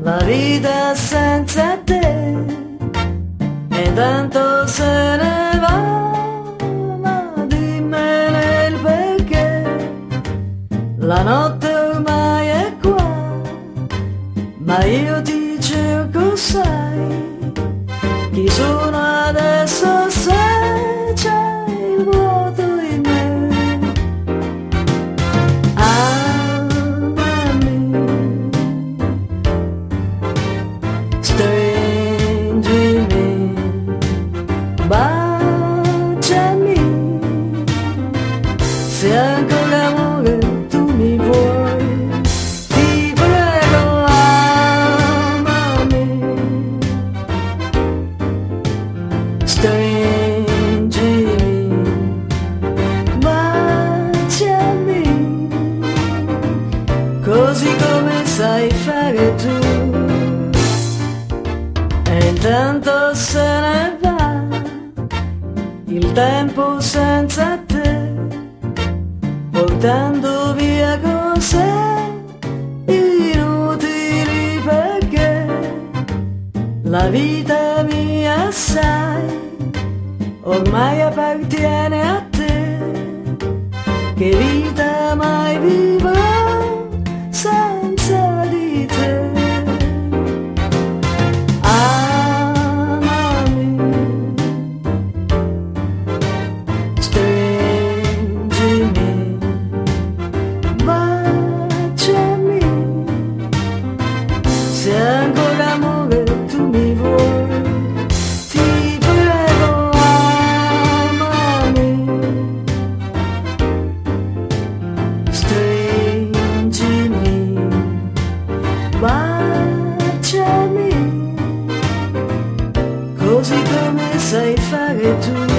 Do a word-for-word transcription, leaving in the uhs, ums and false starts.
la vita senza te, e tanto se ne va, ma dimmene il perché. La notte ormai è qua, ma io ti cerco, sai, chi sono adesso, se c'è il vuoto in me. Amami, stringimi, baciami, se ancora amore tu mi vuoi, ti prego, amami, stringimi, baciami, così come sai fare tu. E intanto se ne va il tempo senza te, portando via con sé inutili, perché la vita mia, sai, ormai appartiene a te. Che vita mai vivrò senza di te? Amami, stringimi, baciami, se ancora amore tu mi vuoi, ti prego, amami, stringimi, baciami, così come sai fare tu.